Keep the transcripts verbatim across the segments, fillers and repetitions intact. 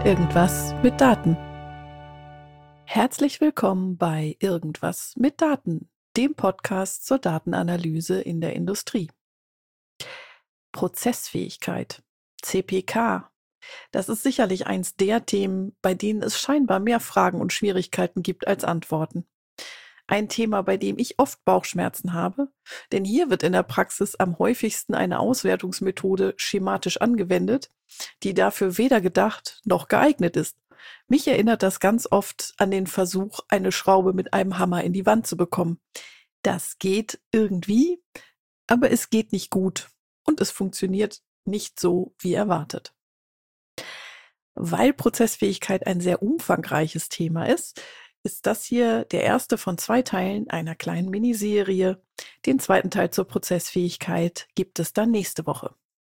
Irgendwas mit Daten. Herzlich willkommen bei Irgendwas mit Daten, dem Podcast zur Datenanalyse in der Industrie. Prozessfähigkeit, C P K, das ist sicherlich eins der Themen, bei denen es scheinbar mehr Fragen und Schwierigkeiten gibt als Antworten. Ein Thema, bei dem ich oft Bauchschmerzen habe, denn hier wird in der Praxis am häufigsten eine Auswertungsmethode schematisch angewendet, die dafür weder gedacht noch geeignet ist. Mich erinnert das ganz oft an den Versuch, eine Schraube mit einem Hammer in die Wand zu bekommen. Das geht irgendwie, aber es geht nicht gut und es funktioniert nicht so, wie erwartet. Weil Prozessfähigkeit ein sehr umfangreiches Thema ist, ist das hier der erste von zwei Teilen einer kleinen Miniserie. Den zweiten Teil zur Prozessfähigkeit gibt es dann nächste Woche.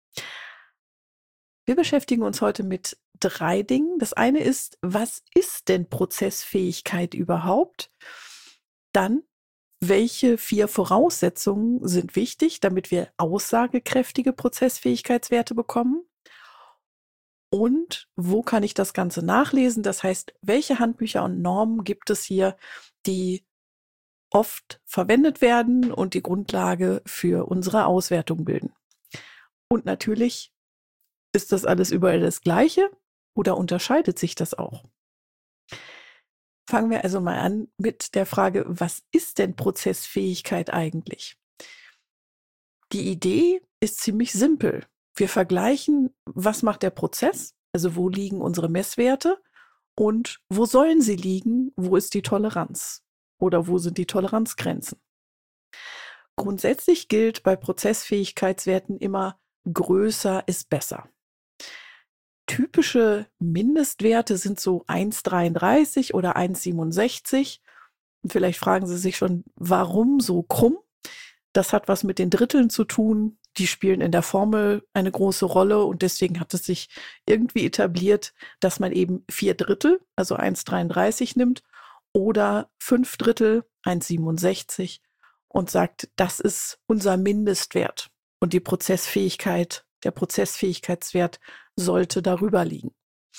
Wir beschäftigen uns heute mit drei Dingen. Das eine ist, was ist denn Prozessfähigkeit überhaupt? Dann, welche vier Voraussetzungen sind wichtig, damit wir aussagekräftige Prozessfähigkeitswerte bekommen? Und wo kann ich das Ganze nachlesen? Das heißt, welche Handbücher und Normen gibt es hier, die oft verwendet werden und die Grundlage für unsere Auswertung bilden? Und natürlich, ist das alles überall das Gleiche oder unterscheidet sich das auch? Fangen wir also mal an mit der Frage, was ist denn Prozessfähigkeit eigentlich? Die Idee ist ziemlich simpel. Wir vergleichen, was macht der Prozess, also wo liegen unsere Messwerte und wo sollen sie liegen, wo ist die Toleranz oder wo sind die Toleranzgrenzen. Grundsätzlich gilt bei Prozessfähigkeitswerten immer, größer ist besser. Typische Mindestwerte sind so eins Komma dreiunddreißig oder eins Komma siebenundsechzig. Und vielleicht fragen Sie sich schon, warum so krumm? Das hat was mit den Dritteln zu tun. Die spielen in der Formel eine große Rolle und deswegen hat es sich irgendwie etabliert, dass man eben vier Drittel, also eins Komma dreiunddreißig nimmt oder fünf Drittel, eins Komma siebenundsechzig und sagt, das ist unser Mindestwert und die Prozessfähigkeit, der Prozessfähigkeitswert sollte darüber liegen.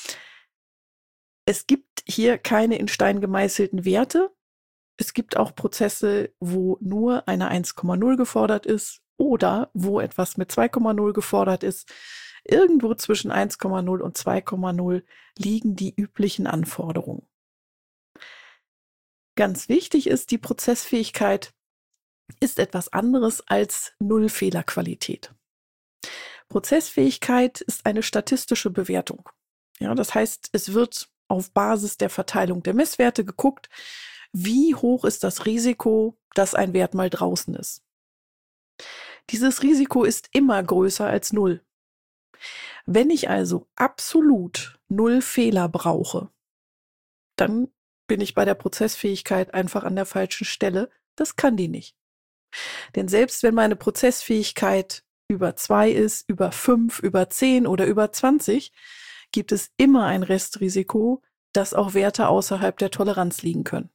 Es gibt hier keine in Stein gemeißelten Werte. Es gibt auch Prozesse, wo nur eine eins Komma null gefordert ist oder wo etwas mit zwei Komma null gefordert ist. Irgendwo zwischen eins Komma null und zwei Komma null liegen die üblichen Anforderungen. Ganz wichtig ist, die Prozessfähigkeit ist etwas anderes als Nullfehlerqualität. Prozessfähigkeit ist eine statistische Bewertung. Ja, das heißt, es wird auf Basis der Verteilung der Messwerte geguckt, wie hoch ist das Risiko, dass ein Wert mal draußen ist. Dieses Risiko ist immer größer als null. Wenn ich also absolut null Fehler brauche, dann bin ich bei der Prozessfähigkeit einfach an der falschen Stelle. Das kann die nicht. Denn selbst wenn meine Prozessfähigkeit über zwei ist, über fünf, über zehn oder über zwanzig, gibt es immer ein Restrisiko, dass auch Werte außerhalb der Toleranz liegen können.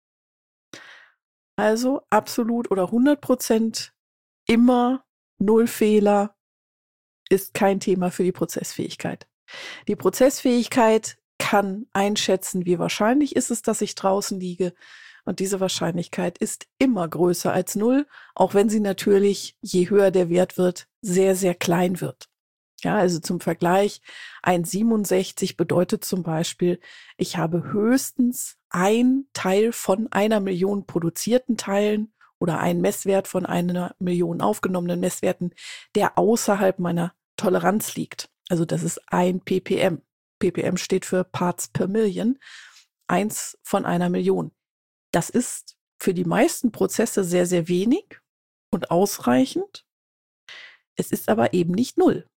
Also absolut oder hundert Prozent immer null Fehler ist kein Thema für die Prozessfähigkeit. Die Prozessfähigkeit kann einschätzen, wie wahrscheinlich ist es, dass ich draußen liege. Und diese Wahrscheinlichkeit ist immer größer als null, auch wenn sie natürlich, je höher der Wert wird, sehr, sehr klein wird. Ja, also zum Vergleich, eins Komma siebenundsechzig bedeutet zum Beispiel, ich habe höchstens ein Teil von einer Million produzierten Teilen oder einen Messwert von einer Million aufgenommenen Messwerten, der außerhalb meiner Toleranz liegt. Also das ist ein ppm. ppm steht für Parts per Million, eins von einer Million. Das ist für die meisten Prozesse sehr, sehr wenig und ausreichend. Es ist aber eben nicht null.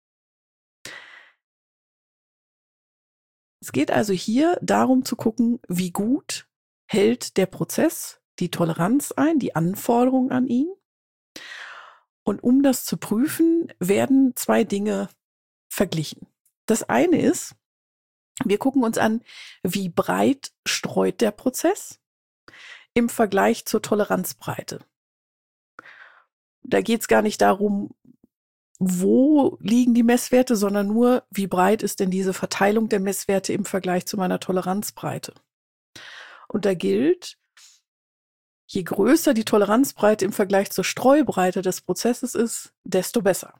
Es geht also hier darum zu gucken, wie gut hält der Prozess die Toleranz ein, die Anforderungen an ihn. Und um das zu prüfen, werden zwei Dinge verglichen. Das eine ist, wir gucken uns an, wie breit streut der Prozess im Vergleich zur Toleranzbreite. Da geht es gar nicht darum, wo liegen die Messwerte, sondern nur, wie breit ist denn diese Verteilung der Messwerte im Vergleich zu meiner Toleranzbreite. Und da gilt, je größer die Toleranzbreite im Vergleich zur Streubreite des Prozesses ist, desto besser.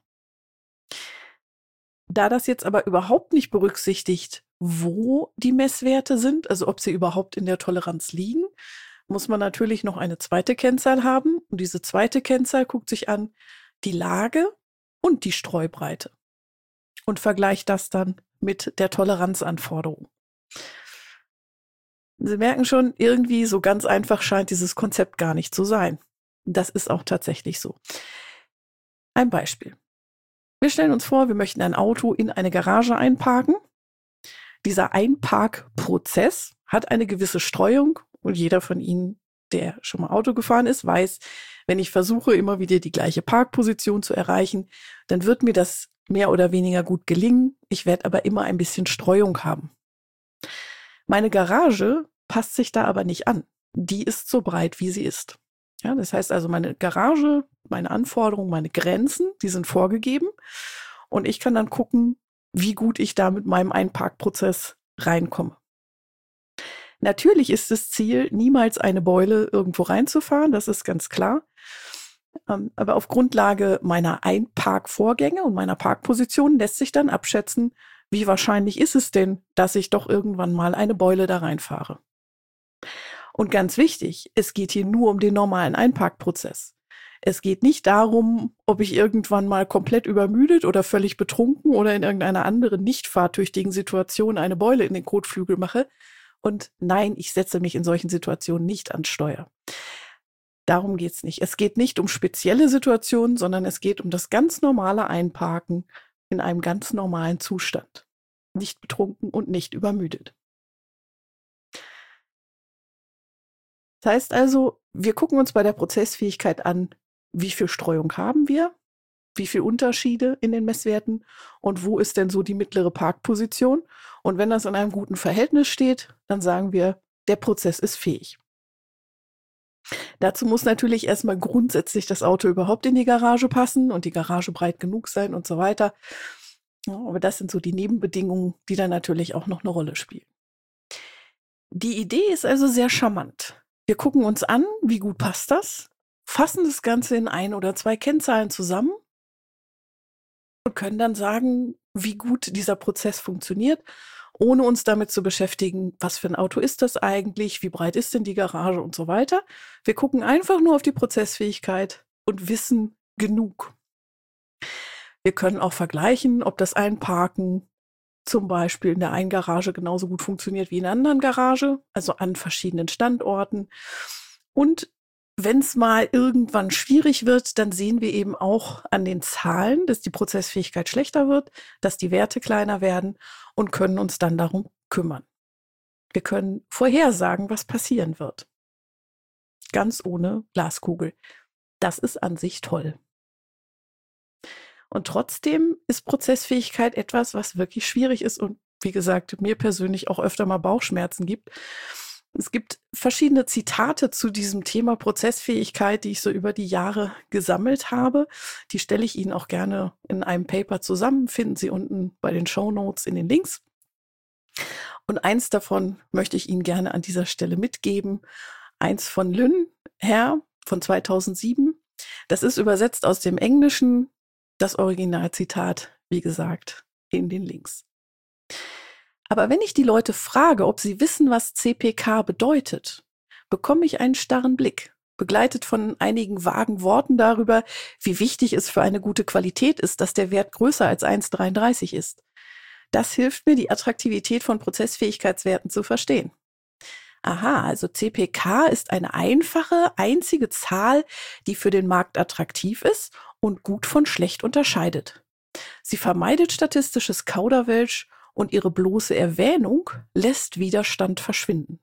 Da das jetzt aber überhaupt nicht berücksichtigt, wo die Messwerte sind, also ob sie überhaupt in der Toleranz liegen, muss man natürlich noch eine zweite Kennzahl haben. Und diese zweite Kennzahl guckt sich an die Lage und die Streubreite und vergleicht das dann mit der Toleranzanforderung. Sie merken schon, irgendwie so ganz einfach scheint dieses Konzept gar nicht zu sein. Das ist auch tatsächlich so. Ein Beispiel. Wir stellen uns vor, wir möchten ein Auto in eine Garage einparken. Dieser Einparkprozess hat eine gewisse Streuung und jeder von Ihnen, der schon mal Auto gefahren ist, weiß, wenn ich versuche, immer wieder die gleiche Parkposition zu erreichen, dann wird mir das mehr oder weniger gut gelingen. Ich werde aber immer ein bisschen Streuung haben. Meine Garage passt sich da aber nicht an. Die ist so breit, wie sie ist. Ja, das heißt also, meine Garage, meine Anforderungen, meine Grenzen, die sind vorgegeben. Und ich kann dann gucken, wie gut ich da mit meinem Einparkprozess reinkomme. Natürlich ist das Ziel, niemals eine Beule irgendwo reinzufahren, das ist ganz klar. Aber auf Grundlage meiner Einparkvorgänge und meiner Parkposition lässt sich dann abschätzen, wie wahrscheinlich ist es denn, dass ich doch irgendwann mal eine Beule da reinfahre. Und ganz wichtig, es geht hier nur um den normalen Einparkprozess. Es geht nicht darum, ob ich irgendwann mal komplett übermüdet oder völlig betrunken oder in irgendeiner anderen nicht fahrtüchtigen Situation eine Beule in den Kotflügel mache. Und nein, ich setze mich in solchen Situationen nicht ans Steuer. Darum geht's nicht. Es geht nicht um spezielle Situationen, sondern es geht um das ganz normale Einparken in einem ganz normalen Zustand. Nicht betrunken und nicht übermüdet. Das heißt also, wir gucken uns bei der Prozessfähigkeit an, wie viel Streuung haben wir, wie viele Unterschiede in den Messwerten und wo ist denn so die mittlere Parkposition. Und wenn das in einem guten Verhältnis steht, dann sagen wir, der Prozess ist fähig. Dazu muss natürlich erstmal grundsätzlich das Auto überhaupt in die Garage passen und die Garage breit genug sein und so weiter. Ja, aber das sind so die Nebenbedingungen, die dann natürlich auch noch eine Rolle spielen. Die Idee ist also sehr charmant. Wir gucken uns an, wie gut passt das, fassen das Ganze in ein oder zwei Kennzahlen zusammen und können dann sagen, wie gut dieser Prozess funktioniert, ohne uns damit zu beschäftigen, was für ein Auto ist das eigentlich, wie breit ist denn die Garage und so weiter. Wir gucken einfach nur auf die Prozessfähigkeit und wissen genug. Wir können auch vergleichen, ob das Einparken zum Beispiel in der einen Garage genauso gut funktioniert wie in einer anderen Garage, also an verschiedenen Standorten. Und wenn es mal irgendwann schwierig wird, dann sehen wir eben auch an den Zahlen, dass die Prozessfähigkeit schlechter wird, dass die Werte kleiner werden und können uns dann darum kümmern. Wir können vorhersagen, was passieren wird. Ganz ohne Glaskugel. Das ist an sich toll. Und trotzdem ist Prozessfähigkeit etwas, was wirklich schwierig ist und wie gesagt, mir persönlich auch öfter mal Bauchschmerzen gibt. Es gibt verschiedene Zitate zu diesem Thema Prozessfähigkeit, die ich so über die Jahre gesammelt habe. Die stelle ich Ihnen auch gerne in einem Paper zusammen, finden Sie unten bei den Shownotes in den Links. Und eins davon möchte ich Ihnen gerne an dieser Stelle mitgeben. Eins von Lynn Herr von zweitausendsieben. Das ist übersetzt aus dem Englischen. Das Originalzitat, wie gesagt, in den Links. Aber wenn ich die Leute frage, ob sie wissen, was C P K bedeutet, bekomme ich einen starren Blick, begleitet von einigen vagen Worten darüber, wie wichtig es für eine gute Qualität ist, dass der Wert größer als eins Komma dreiunddreißig ist. Das hilft mir, die Attraktivität von Prozessfähigkeitswerten zu verstehen. Aha, also C P K ist eine einfache, einzige Zahl, die für den Markt attraktiv ist und gut von schlecht unterscheidet. Sie vermeidet statistisches Kauderwelsch und ihre bloße Erwähnung lässt Widerstand verschwinden.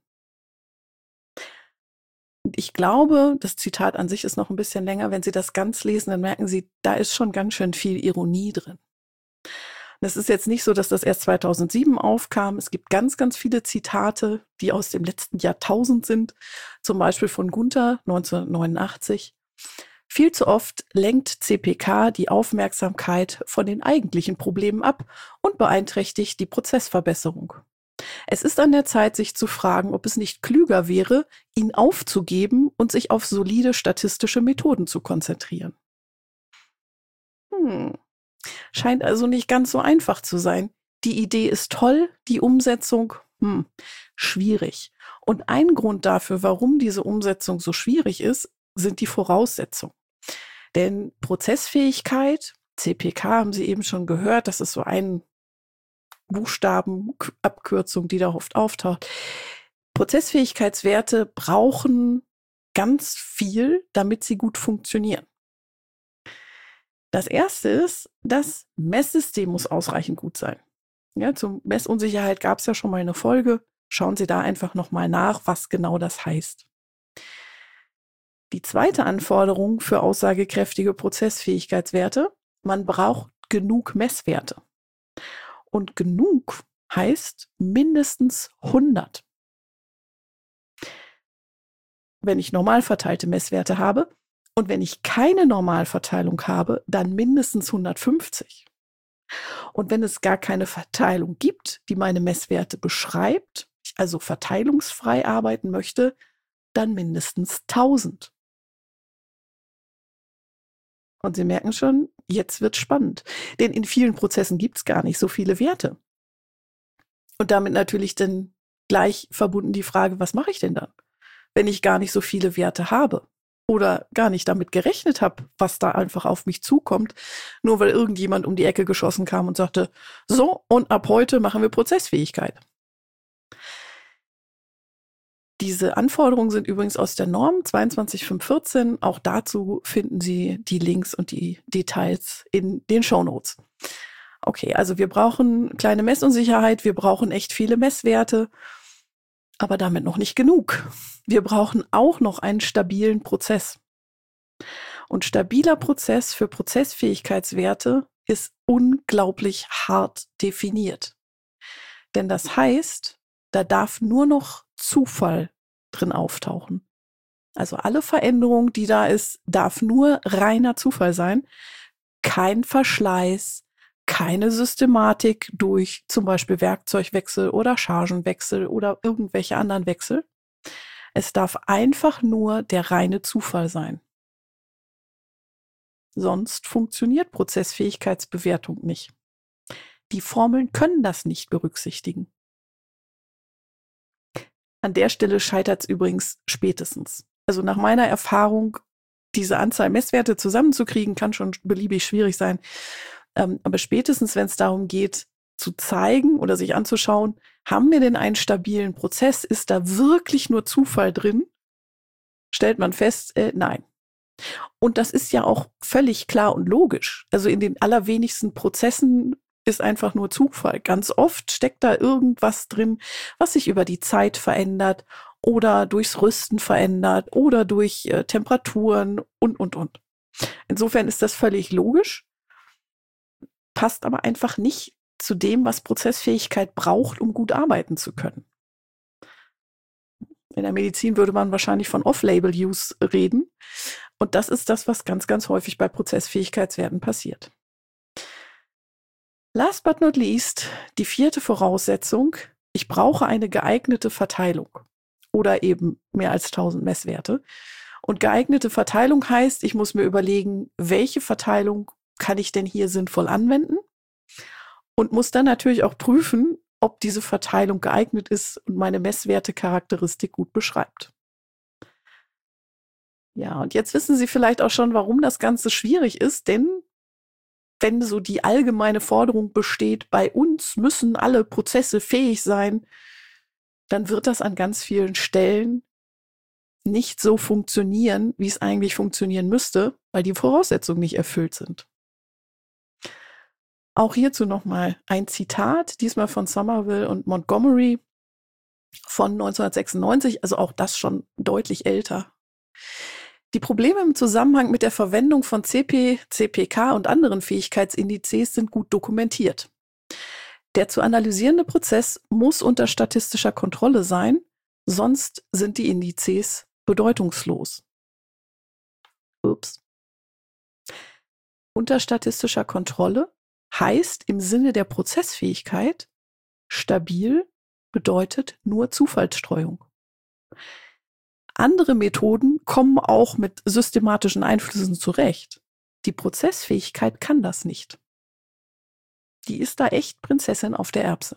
Und ich glaube, das Zitat an sich ist noch ein bisschen länger. Wenn Sie das ganz lesen, dann merken Sie, da ist schon ganz schön viel Ironie drin. Das ist jetzt nicht so, dass das erst zweitausendsieben aufkam. Es gibt ganz, ganz viele Zitate, die aus dem letzten Jahrtausend sind. Zum Beispiel von Gunther neunzehnhundertneunundachtzig. Viel zu oft lenkt C P K die Aufmerksamkeit von den eigentlichen Problemen ab und beeinträchtigt die Prozessverbesserung. Es ist an der Zeit, sich zu fragen, ob es nicht klüger wäre, ihn aufzugeben und sich auf solide statistische Methoden zu konzentrieren. Hm. Scheint also nicht ganz so einfach zu sein. Die Idee ist toll, die Umsetzung, hm, schwierig. Und ein Grund dafür, warum diese Umsetzung so schwierig ist, sind die Voraussetzungen. Denn Prozessfähigkeit, C P K haben Sie eben schon gehört, das ist so ein Buchstabenabkürzung, die da oft auftaucht. Prozessfähigkeitswerte brauchen ganz viel, damit sie gut funktionieren. Das erste ist, das Messsystem muss ausreichend gut sein. Ja, zur Messunsicherheit gab es ja schon mal eine Folge. Schauen Sie da einfach nochmal nach, was genau das heißt. Die zweite Anforderung für aussagekräftige Prozessfähigkeitswerte: Man braucht genug Messwerte. Und genug heißt mindestens hundert. Wenn ich normal verteilte Messwerte habe und wenn ich keine Normalverteilung habe, dann mindestens hundertfünfzig. Und wenn es gar keine Verteilung gibt, die meine Messwerte beschreibt, ich also verteilungsfrei arbeiten möchte, dann mindestens tausend. Und Sie merken schon, jetzt wird spannend. Denn in vielen Prozessen gibt es gar nicht so viele Werte. Und damit natürlich dann gleich verbunden die Frage, was mache ich denn dann, wenn ich gar nicht so viele Werte habe oder gar nicht damit gerechnet habe, was da einfach auf mich zukommt, nur weil irgendjemand um die Ecke geschossen kam und sagte, so, und ab heute machen wir Prozessfähigkeit. Diese Anforderungen sind übrigens aus der Norm zweiundzwanzig Punkt fünf Punkt vierzehn. Auch dazu finden Sie die Links und die Details in den Shownotes. Okay, also wir brauchen kleine Messunsicherheit, wir brauchen echt viele Messwerte, aber damit noch nicht genug. Wir brauchen auch noch einen stabilen Prozess. Und stabiler Prozess für Prozessfähigkeitswerte ist unglaublich hart definiert. Denn das heißt, da darf nur noch Zufall drin auftauchen. Also alle Veränderung, die da ist, darf nur reiner Zufall sein. Kein Verschleiß, keine Systematik durch zum Beispiel Werkzeugwechsel oder Chargenwechsel oder irgendwelche anderen Wechsel. Es darf einfach nur der reine Zufall sein. Sonst funktioniert Prozessfähigkeitsbewertung nicht. Die Formeln können das nicht berücksichtigen. An der Stelle scheitert es übrigens spätestens. Also nach meiner Erfahrung, diese Anzahl Messwerte zusammenzukriegen, kann schon beliebig schwierig sein. Ähm, aber spätestens, wenn es darum geht, zu zeigen oder sich anzuschauen, haben wir denn einen stabilen Prozess? Ist da wirklich nur Zufall drin? Stellt man fest, äh, nein. Und das ist ja auch völlig klar und logisch. Also in den allerwenigsten Prozessen ist einfach nur Zufall. Ganz oft steckt da irgendwas drin, was sich über die Zeit verändert oder durchs Rüsten verändert oder durch äh, Temperaturen und, und, und. Insofern ist das völlig logisch, passt aber einfach nicht zu dem, was Prozessfähigkeit braucht, um gut arbeiten zu können. In der Medizin würde man wahrscheinlich von Off-Label-Use reden. Und das ist das, was ganz, ganz häufig bei Prozessfähigkeitswerten passiert. Last but not least, die vierte Voraussetzung: Ich brauche eine geeignete Verteilung oder eben mehr als tausend Messwerte. Und geeignete Verteilung heißt, ich muss mir überlegen, welche Verteilung kann ich denn hier sinnvoll anwenden und muss dann natürlich auch prüfen, ob diese Verteilung geeignet ist und meine Messwertecharakteristik gut beschreibt. Ja, und jetzt wissen Sie vielleicht auch schon, warum das Ganze schwierig ist, denn wenn so die allgemeine Forderung besteht, bei uns müssen alle Prozesse fähig sein, dann wird das an ganz vielen Stellen nicht so funktionieren, wie es eigentlich funktionieren müsste, weil die Voraussetzungen nicht erfüllt sind. Auch hierzu nochmal ein Zitat, diesmal von Somerville und Montgomery von neunzehnhundertsechsundneunzig, also auch das schon deutlich älter. Die Probleme im Zusammenhang mit der Verwendung von C P, C P K und anderen Fähigkeitsindizes sind gut dokumentiert. Der zu analysierende Prozess muss unter statistischer Kontrolle sein, sonst sind die Indizes bedeutungslos. Ups. unter statistischer Kontrolle heißt im Sinne der Prozessfähigkeit, stabil bedeutet nur Zufallsstreuung. Andere Methoden kommen auch mit systematischen Einflüssen zurecht. Die Prozessfähigkeit kann das nicht. Die ist da echt Prinzessin auf der Erbse.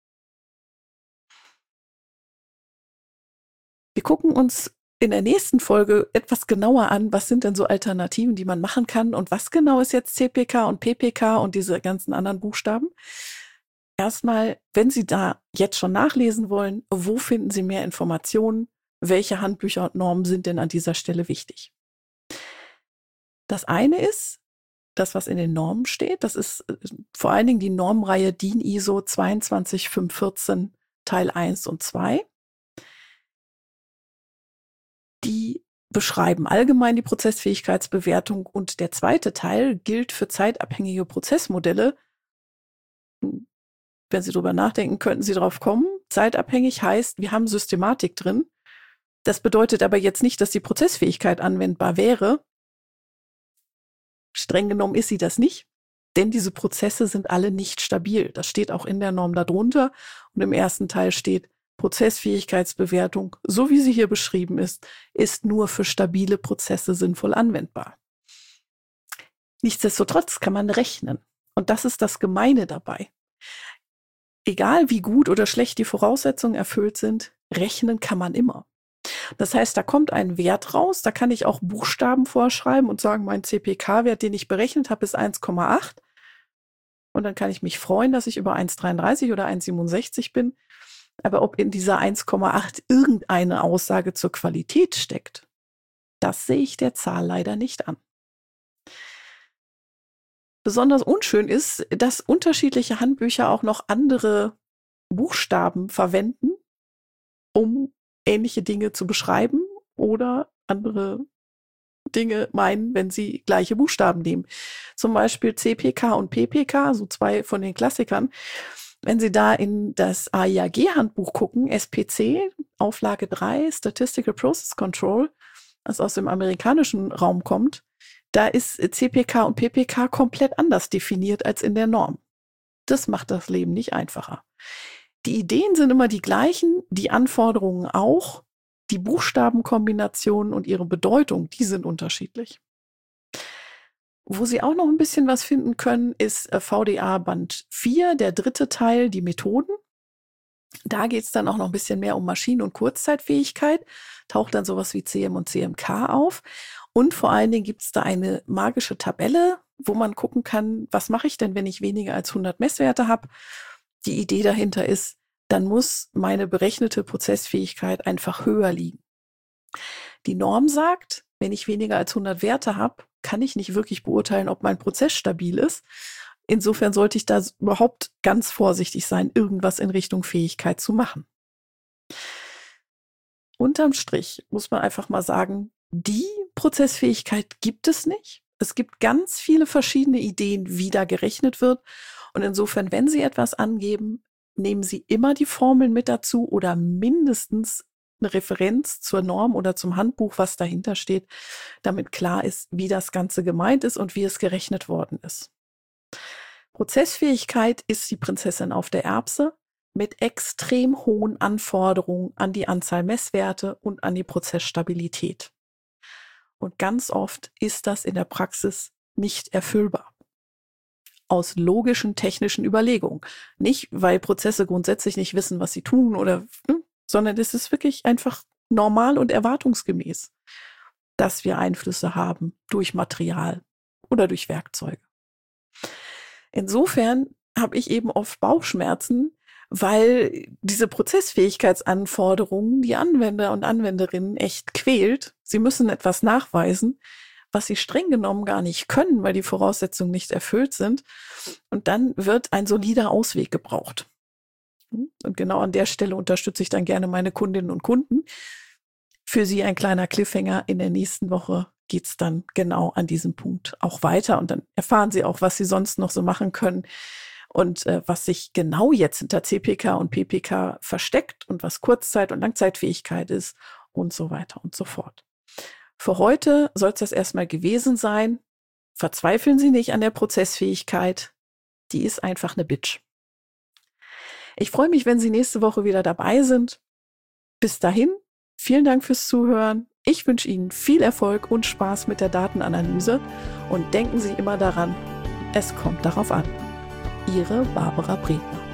Wir gucken uns in der nächsten Folge etwas genauer an, was sind denn so Alternativen, die man machen kann und was genau ist jetzt C P K und P P K und diese ganzen anderen Buchstaben. Erstmal, wenn Sie da jetzt schon nachlesen wollen, wo finden Sie mehr Informationen? Welche Handbücher und Normen sind denn an dieser Stelle wichtig? Das eine ist, das, was in den Normen steht, das ist vor allen Dingen die Normenreihe D I N I S O zwei zwei fünf eins vier Teil eins und zwei. Die beschreiben allgemein die Prozessfähigkeitsbewertung und der zweite Teil gilt für zeitabhängige Prozessmodelle. Wenn Sie drüber nachdenken, könnten Sie drauf kommen. Zeitabhängig heißt, wir haben Systematik drin. Das bedeutet aber jetzt nicht, dass die Prozessfähigkeit anwendbar wäre. Streng genommen ist sie das nicht, denn diese Prozesse sind alle nicht stabil. Das steht auch in der Norm darunter. Und im ersten Teil steht, Prozessfähigkeitsbewertung, so wie sie hier beschrieben ist, ist nur für stabile Prozesse sinnvoll anwendbar. Nichtsdestotrotz kann man rechnen. Und das ist das Gemeine dabei. Egal wie gut oder schlecht die Voraussetzungen erfüllt sind, rechnen kann man immer. Das heißt, da kommt ein Wert raus, da kann ich auch Buchstaben vorschreiben und sagen, mein C P K-Wert, den ich berechnet habe, ist eins Komma acht. Und dann kann ich mich freuen, dass ich über eins Komma dreiunddreißig oder eins Komma siebenundsechzig bin. Aber ob in dieser eins Komma acht irgendeine Aussage zur Qualität steckt, das sehe ich der Zahl leider nicht an. Besonders unschön ist, dass unterschiedliche Handbücher auch noch andere Buchstaben verwenden, um ähnliche Dinge zu beschreiben oder andere Dinge meinen, wenn sie gleiche Buchstaben nehmen. Zum Beispiel C P K und P P K, so zwei von den Klassikern. Wenn Sie da in das A I A G-Handbuch gucken, S P C, Auflage drei, Statistical Process Control, das aus dem amerikanischen Raum kommt, da ist C P K und P P K komplett anders definiert als in der Norm. Das macht das Leben nicht einfacher. Die Ideen sind immer die gleichen, die Anforderungen auch, die Buchstabenkombinationen und ihre Bedeutung, die sind unterschiedlich. Wo Sie auch noch ein bisschen was finden können, ist V D A Band vier, der dritte Teil, die Methoden. Da geht es dann auch noch ein bisschen mehr um Maschinen- und Kurzzeitfähigkeit, taucht dann sowas wie C M und C M K auf. Und vor allen Dingen gibt es da eine magische Tabelle, wo man gucken kann, was mache ich denn, wenn ich weniger als hundert Messwerte habe. Die Idee dahinter ist, dann muss meine berechnete Prozessfähigkeit einfach höher liegen. Die Norm sagt, wenn ich weniger als hundert Werte habe, kann ich nicht wirklich beurteilen, ob mein Prozess stabil ist. Insofern sollte ich da überhaupt ganz vorsichtig sein, irgendwas in Richtung Fähigkeit zu machen. Unterm Strich muss man einfach mal sagen, die Prozessfähigkeit gibt es nicht. Es gibt ganz viele verschiedene Ideen, wie da gerechnet wird. Und insofern, wenn Sie etwas angeben, nehmen Sie immer die Formeln mit dazu oder mindestens eine Referenz zur Norm oder zum Handbuch, was dahinter steht, damit klar ist, wie das Ganze gemeint ist und wie es gerechnet worden ist. Prozessfähigkeit ist die Prinzessin auf der Erbse mit extrem hohen Anforderungen an die Anzahl Messwerte und an die Prozessstabilität. Und ganz oft ist das in der Praxis nicht erfüllbar. Aus logischen, technischen Überlegungen. Nicht, weil Prozesse grundsätzlich nicht wissen, was sie tun, oder, sondern es ist wirklich einfach normal und erwartungsgemäß, dass wir Einflüsse haben durch Material oder durch Werkzeuge. Insofern habe ich eben oft Bauchschmerzen, weil diese Prozessfähigkeitsanforderungen die Anwender und Anwenderinnen echt quält. Sie müssen etwas nachweisen, was sie streng genommen gar nicht können, weil die Voraussetzungen nicht erfüllt sind. Und dann wird ein solider Ausweg gebraucht. Und genau an der Stelle unterstütze ich dann gerne meine Kundinnen und Kunden. Für Sie ein kleiner Cliffhanger. In der nächsten Woche geht es dann genau an diesem Punkt auch weiter. Und dann erfahren Sie auch, was Sie sonst noch so machen können und äh, was sich genau jetzt hinter C P K und P P K versteckt und was Kurzzeit- und Langzeitfähigkeit ist und so weiter und so fort. Für heute soll es das erstmal gewesen sein. Verzweifeln Sie nicht an der Prozessfähigkeit. Die ist einfach eine Bitch. Ich freue mich, wenn Sie nächste Woche wieder dabei sind. Bis dahin, vielen Dank fürs Zuhören. Ich wünsche Ihnen viel Erfolg und Spaß mit der Datenanalyse und denken Sie immer daran, es kommt darauf an. Ihre Barbara Bredner.